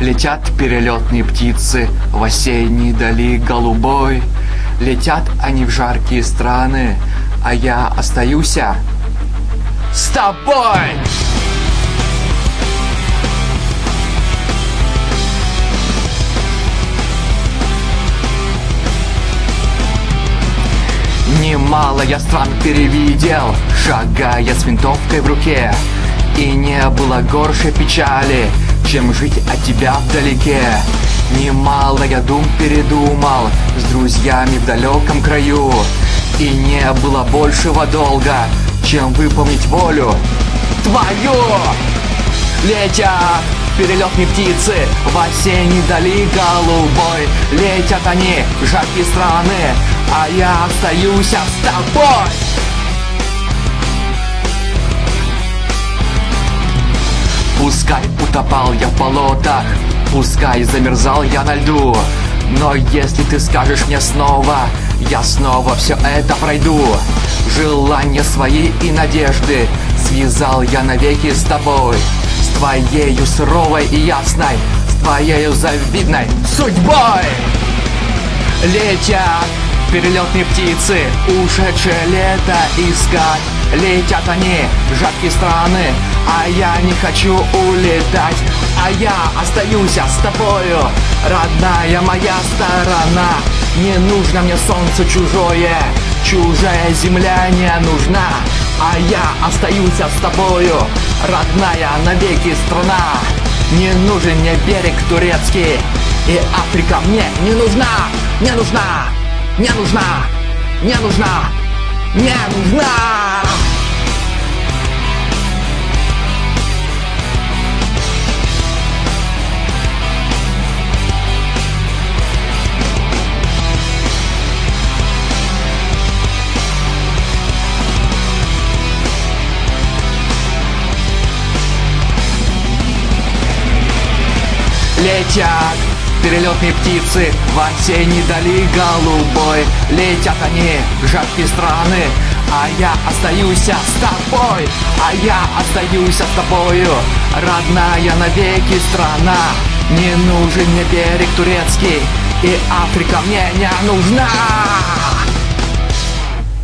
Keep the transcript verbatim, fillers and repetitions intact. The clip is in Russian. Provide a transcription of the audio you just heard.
Летят перелетные птицы в осенней дали голубой. Летят они в жаркие страны, а я остаюсь с тобой. Немало я стран перевидел, шагая с винтовкой в руке. И не было горше печали, чем жить от тебя вдалеке. Немало я дум передумал с друзьями в далеком краю. И не было большего долга, чем выполнить волю твою. Летят перелетные птицы в осенней дали голубой. Летят они в жаркие страны, а я остаюсь с тобой. Пускай утопал я в болотах, пускай замерзал я на льду, но если ты скажешь мне снова, я снова все это пройду. Желания свои и надежды связал я навеки с тобой, с твоею суровой и ясной, с твоею завидной судьбой. Летят перелетные птицы, ушедшее лето искать. Летят они в жаркие страны, а я не хочу улетать. А я остаюсь с тобою, родная моя сторона. Не нужно мне солнце чужое, чужая земля не нужна. А я остаюсь с тобою, родная навеки страна. Не нужен мне берег турецкий, и Африка мне не нужна, не нужна, не нужна, не нужна, не нужна. Летят перелетные птицы в осенней дали голубой. Летят они в жаркие страны, а я остаюсь с тобой. А я остаюсь с тобою, родная навеки страна. Не нужен мне берег турецкий, и Африка мне не нужна.